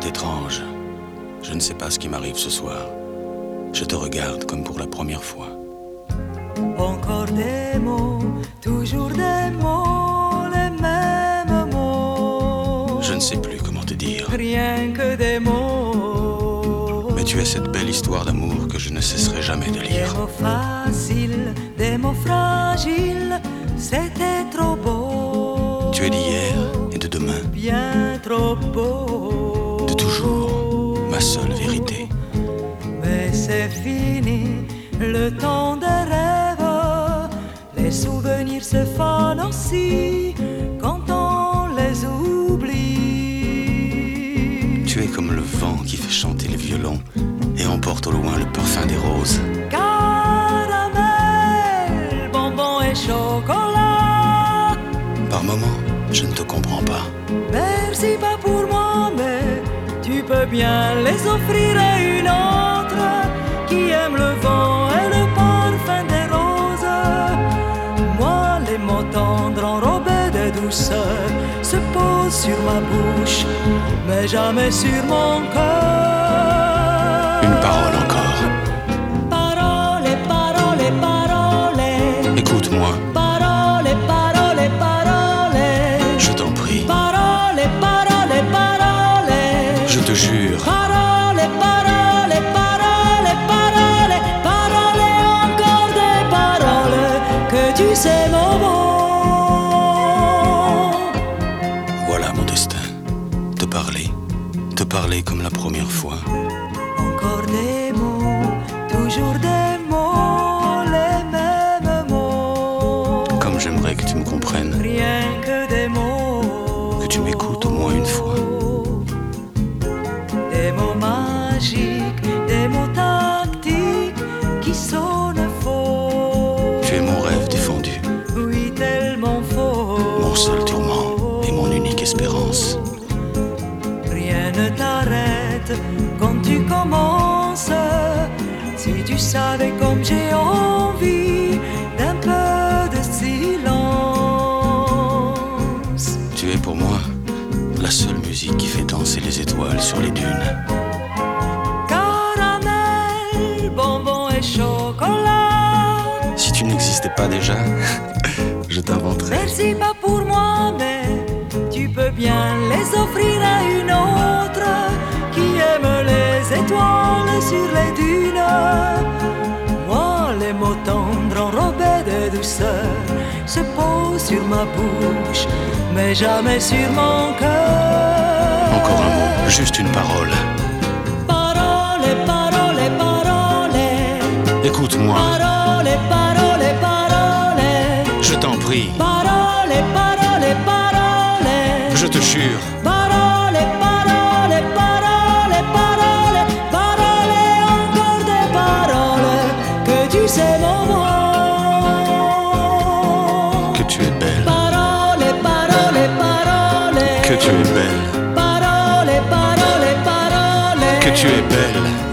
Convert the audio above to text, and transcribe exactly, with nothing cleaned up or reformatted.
C'est étrange. Je ne sais pas ce qui m'arrive ce soir. Je te regarde comme pour la première fois. Encore des mots, toujours des mots, les mêmes mots. Je ne sais plus comment te dire. Rien que des mots. Mais tu es cette belle histoire d'amour que je ne cesserai jamais de lire. Des mots faciles, des mots fragiles, c'était trop beau. Tu es d'hier et de demain. Bien trop beau. De toujours, ma seule vérité. Mais c'est fini, le temps des rêves. Les souvenirs se fanent aussi quand on les oublie. Tu es comme le vent qui fait chanter les violons et emporte au loin le parfum des roses. Caramel, bonbons et chocolat. Par moments, je ne te comprends pas. Merci pas pour moi, mais tu peux bien les offrir à une autre qui aime le vent et le parfum des roses. Moi, les mots tendres enrobés de douceur se posent sur ma bouche, mais jamais sur mon cœur. Une parole encore. Parole, parole, parole. Écoute-moi, Parole, parole, parole. je t'en prie. Parole, parole, parole. Je te jure. Parole, parole, parole, parole. Parole, encore des paroles que tu sais mon mot. Voilà mon destin. Te parler. Te parler comme la première fois. Encore des mots, toujours des mots, les mêmes mots. Comme j'aimerais que tu me comprennes. Rien que des mots. Que tu m'écoutes au moins une fois. Des mots magiques, des mots tactiques qui sonnent faux. Tu es mon rêve défendu. Oui, tellement faux. Mon seul tourment et mon unique espérance. Rien ne t'arrête quand tu commences. Si tu savais comme j'ai envie d'un peu de silence. Tu es pour moi la seule musique qui fait danser les étoiles sur les dunes. Caramel, bonbons et chocolat. Si tu n'existais pas déjà, je t'inventerais. Merci pas pour moi, mais tu peux bien les offrir à une autre qui aime les étoiles sur les dunes. Moi, les mots tendres enrobés de douceur se posent sur ma bouche, mais jamais sur mon cœur. Encore un mot, juste une parole. Parole, parole, parole. Écoute-moi, Parole, parole, parole. je t'en prie, Parole, parole, parole. je te jure. Parole, parole, parole, parole. Parole, encore des paroles que tu sais mon mot. Que tu es belle, Parole, parole, parole. que tu es belle, Parole, parole, parole. que tu es belle.